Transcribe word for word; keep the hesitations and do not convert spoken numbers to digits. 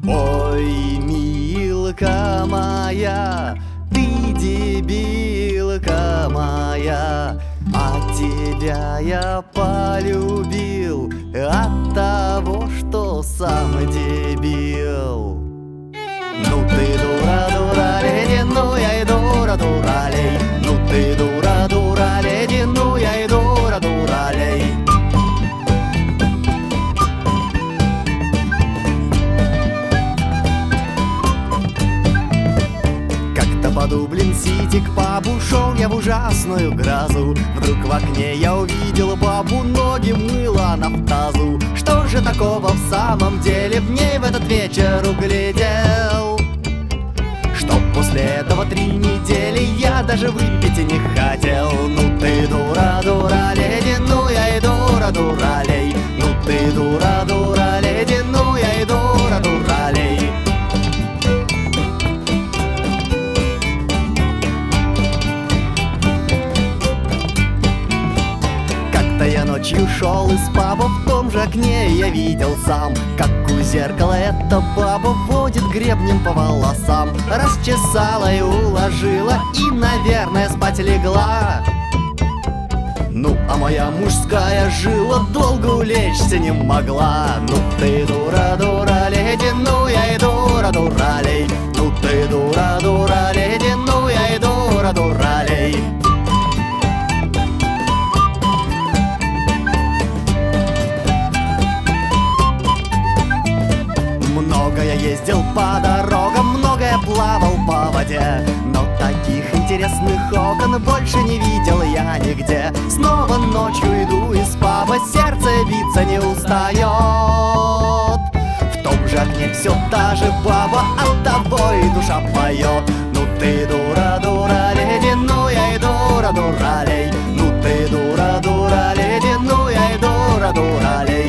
Ой, милка моя, ты дебилка моя, а тебя я полюбил от того, что сам дебил. Ну ты дура, дура, ледяная, дура, дуралей. Ну ты дура, дура, ледяная, дура, дуралей. Как-то по Дублин-Сити к пабу шел я в ужасную грозу. Вдруг в окне я увидел бабу, ноги мыла она в тазу. Что же такого в самом деле в ней в этот вечер углядел? Что после этого три недели я даже выпить и не хотел. Ну ты дура, дура, ледяная, и дура, дуралей. Ну ты дура, дура, ледяная, и дура, дуралей. Как-то я ночью шел из паба, в том же окне я видел сам, как у зеркала эта баба водит гребнем по волосам. Расчесала и уложила, и, наверное, спать легла. Ну, а моя мужская жила долго улечься не могла. Ну ты дура, дура, ледяная, и дура, дуралей. Ну ты дура, дура, ледяная, и дура, дуралей. Много я ездил по дорогам, много я плавал по воде, но таких интересных окон больше не видел я нигде. Снова ночью иду из паба, сердце биться не устает. В том же окне все та же баба, от того и душа поет. Ну ты дура, дура, ледяная, и дура, дуралей. Ну ты дура, дура, ледяная, и дура, дуралей.